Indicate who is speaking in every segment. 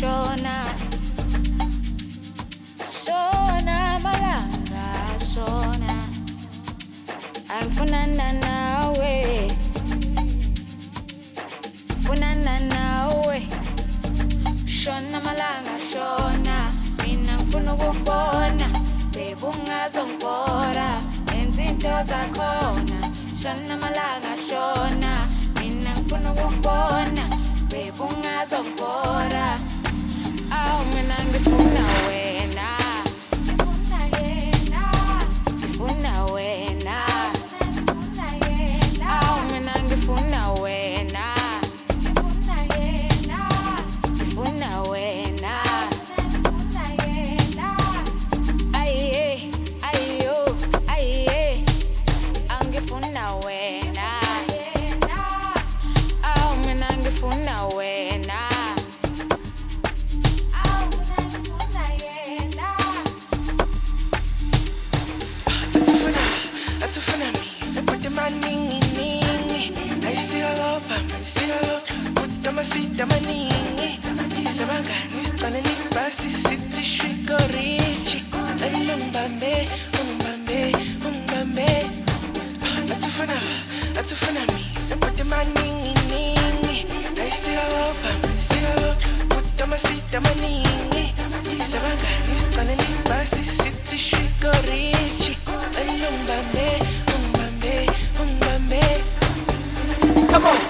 Speaker 1: shona shona malanga shona angifunana nawe funana nawe shona malanga shona mina ngifuna ukubona babe ungazongibora enza into zakhona shona malanga shona mina ngifuna ukubona babe ungazongibora aw mina ngifuna wena ngifuna wena aw mina ngifuna wena ngifuna wena aye ayo aye angifuna wena aw mina ngifuna wena
Speaker 2: Atufuna mi, put my ningi ningi. I see a love, I see a love. Put my sweet, my ningi. Isabanga, nistane ni basi city shiko richi. Umbambe, umbambe, umbambe. Atufuna mi, put my ningi ningi. I see a love, I see a love. Put my sweet, my ningi. Isabanga, nistane ni basi city shiko richi. Umbambe, umbambe, umbambe. Come on.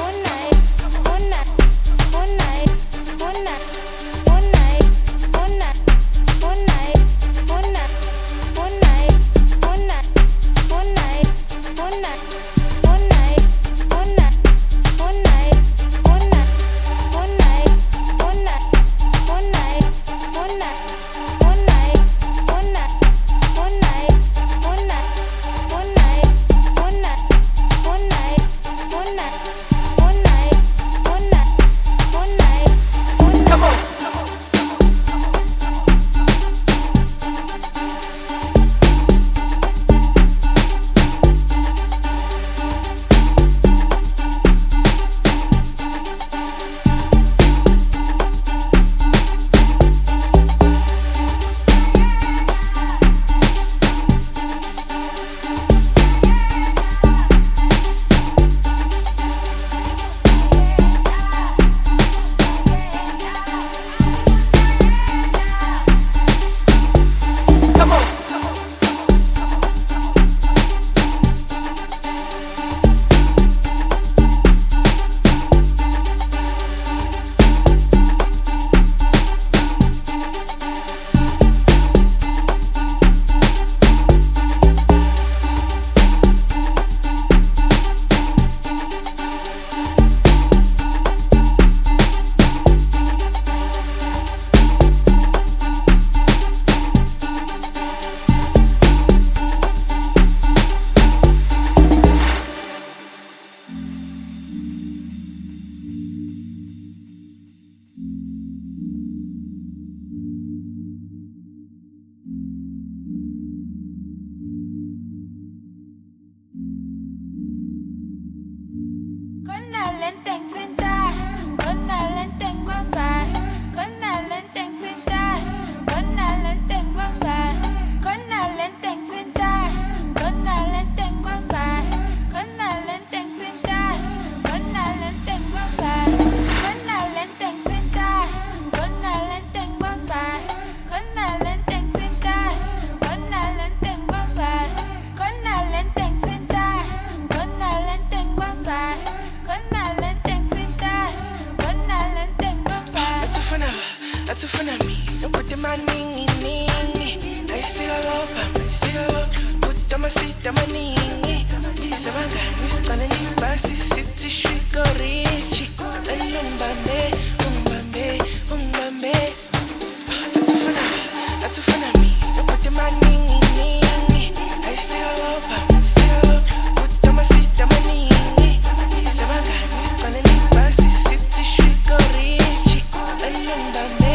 Speaker 2: Atufuna mi, put my ningi ningi. I see a love, I see a love. Put my sweet, my ningi. Isabanga, nistane ni basi city shiko richi. Umbambe, umbambe, umbambe. Atufuna mi, put my ningi ningi. I see a love, I see a love. Put my sweet, my ningi. Isabanga, nistane ni basi city shiko richi. Umbambe.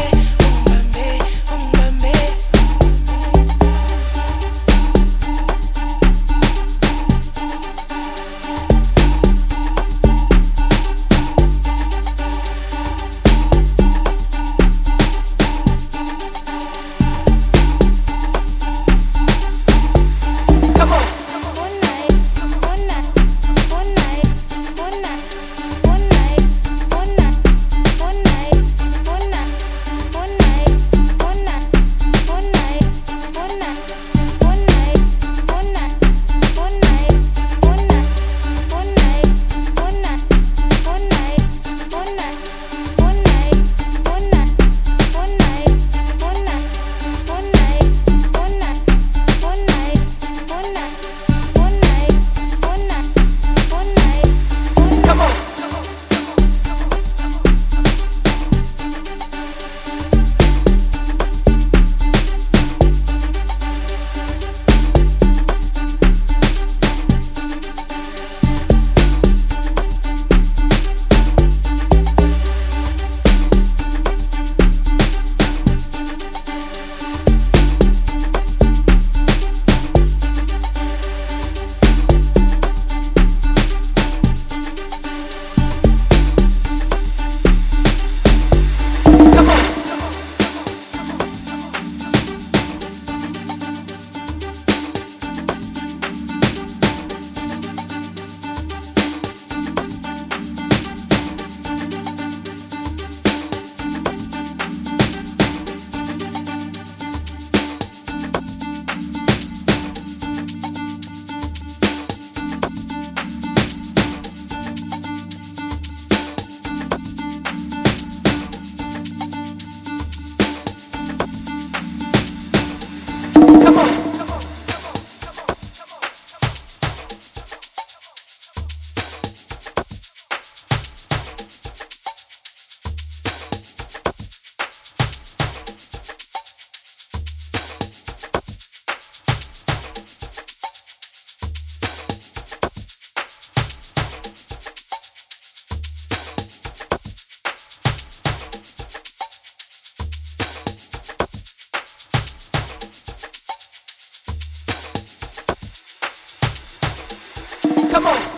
Speaker 3: some more.